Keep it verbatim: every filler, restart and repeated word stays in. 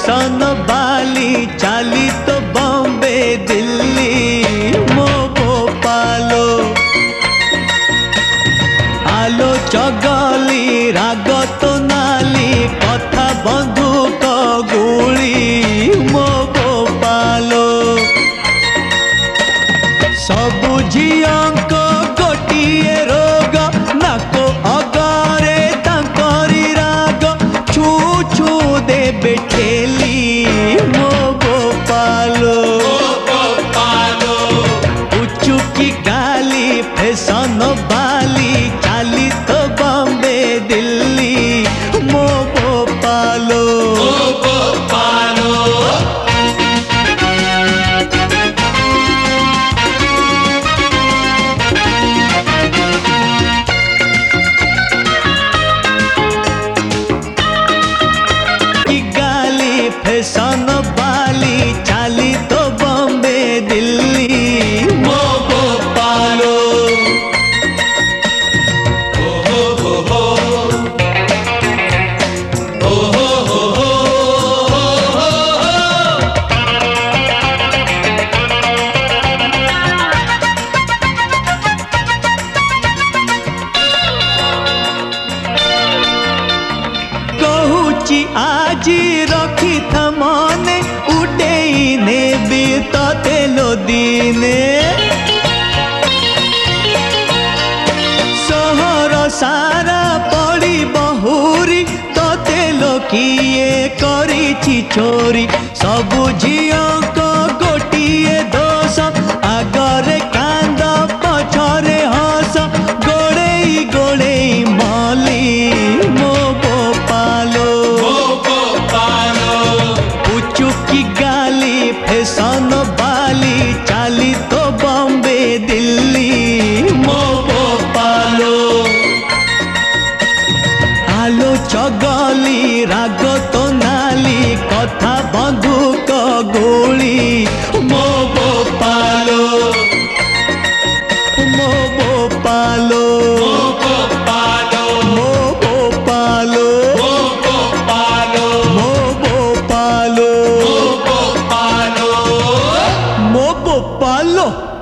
Fashion वाली चाली तो बॉम्बे दिल्ली मो भोपालो। आलो चगली राग तो नाली कथा बंधुक गुली मो भोपालो। सबु झियंक गोटिए रोग नाको अगरे तांकरी राग छू छू देबे ठेली मो भोपालो। उचुकी गाली फैशन वाली चाली तो बॉम्बे दिल्ली मो भोपालो। फैशन वाली चाली तो बॉम्बे दिल्ली मो भोपालो। ओ हो हो हो ओ हो हो हो कहूची आजी रखी था मने उडेई नेबी तते लोदिने। सहर सारा पड़ी बहुरी तते लोकिए करिछि चोरी। सबु झियंक गोटिए दोष आगरे कांद पछरे हस गोड़ेई गोड़ेई मली मो भोपालो। उचुकी गाली फैशन वाली चाली तो बॉम्बे दिल्ली मो भोपालो। आलो चगली राग तो नाली कथा बंधुक गोली मो भोपालो। मो भोपालो मो भोपालो मो भोपालो मो भोपालो मो भोपालो मो भोपालो।